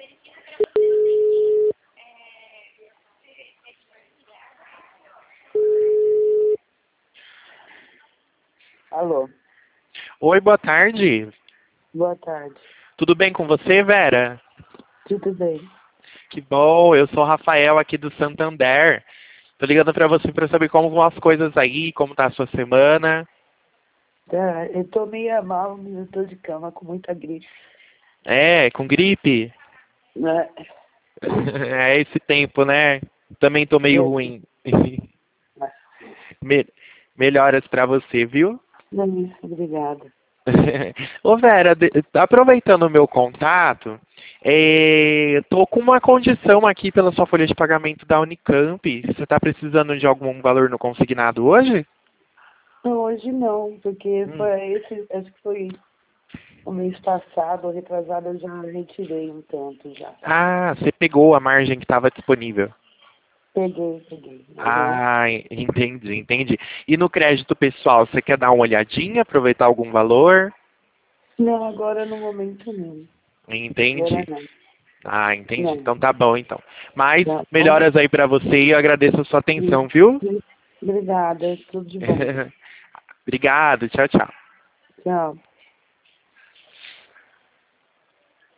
Alô, Oi, boa tarde. boa tarde. Tudo bem com você, Vera? Tudo bem? Que bom, eu sou o Rafael aqui do Santander. Tô ligando pra você pra saber como vão as coisas aí, como tá a sua semana. Tá, eu tô meio mal, eu tô de cama com muita gripe. É, com gripe? Né? É esse tempo, né? Também tô meio ruim. Me- Melhoras pra você, viu? Obrigada. Ô Vera, aproveitando o meu contato, tô com uma condição aqui pela sua folha de pagamento da Unicamp. Você está precisando de algum valor no consignado hoje? Não, hoje não, porque acho que foi o mês passado, ou retrasado, eu já retirei um tanto já. Ah, você pegou a margem que estava disponível. Peguei. Uhum. Ah, entendi. E no crédito pessoal, você quer dar uma olhadinha, aproveitar algum valor? Não, agora no momento não. Agora Entendi. não. Ah, entendi. Não. Então tá bom, então. Mas Tá bom? melhoras aí pra você e eu agradeço a sua atenção, viu? Obrigada, tudo de bom. Obrigado, tchau, tchau. Tchau.